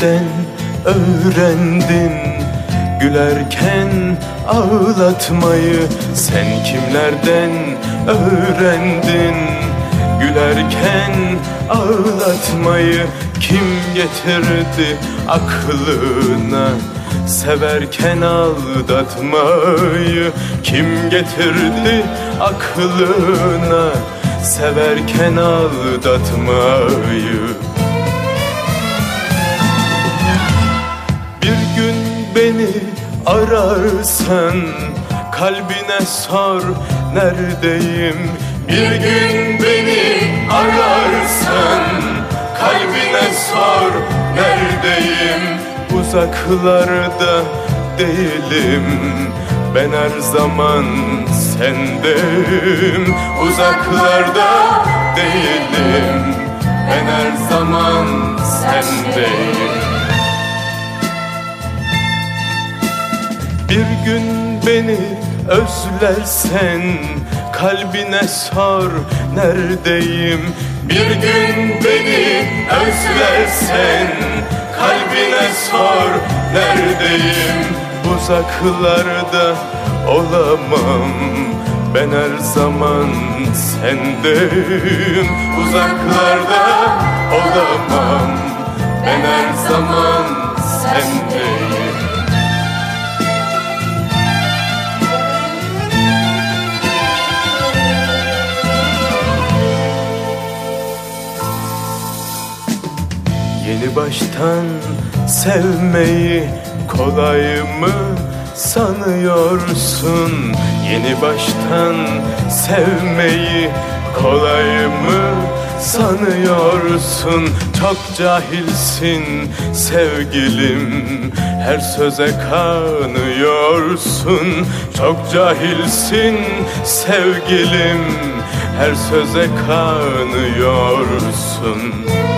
kimlerden öğrendin gülerken ağlatmayı? Sen kimlerden öğrendin gülerken ağlatmayı? Kim getirdi aklına severken aldatmayı? Kim getirdi aklına severken aldatmayı? Bir gün beni ararsan kalbine sor neredeyim? Bir gün beni ararsan kalbine sor neredeyim? Uzaklarda değilim, ben her zaman sendeyim. Uzaklarda değilim, ben her zaman sendeyim. Bir gün beni özlersen kalbine sor neredeyim? Bir gün beni özlersen kalbine sor neredeyim? Uzaklarda olamam, ben her zaman sendeyim. Uzaklarda olamam, ben her zaman sendeyim. Yeni baştan sevmeyi kolay mı sanıyorsun? Yeni baştan sevmeyi kolay mı sanıyorsun? Çok cahilsin sevgilim, her söze kanıyorsun. Çok cahilsin sevgilim, her söze kanıyorsun.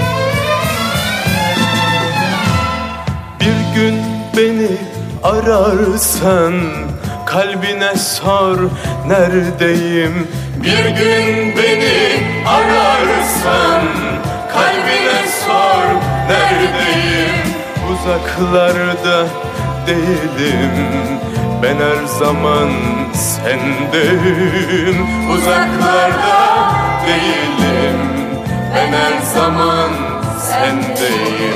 Bir gün beni ararsan kalbine sor neredeyim? Bir gün beni ararsan kalbine sor neredeyim? Uzaklarda değilim, ben her zaman sendeyim. Uzaklarda değilim, ben her zaman sendeyim.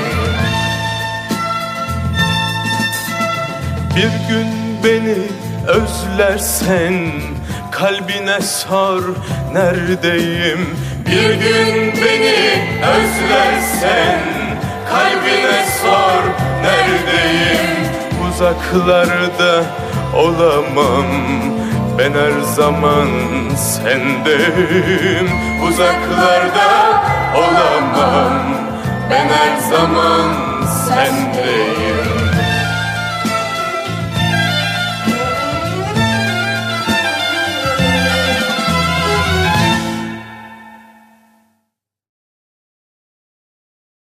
Bir gün beni özlersen kalbine sor neredeyim? Bir gün beni özlersen kalbine sor neredeyim? Uzaklarda olamam, ben her zaman sendeyim. Uzaklarda olamam, ben her zaman sendeyim.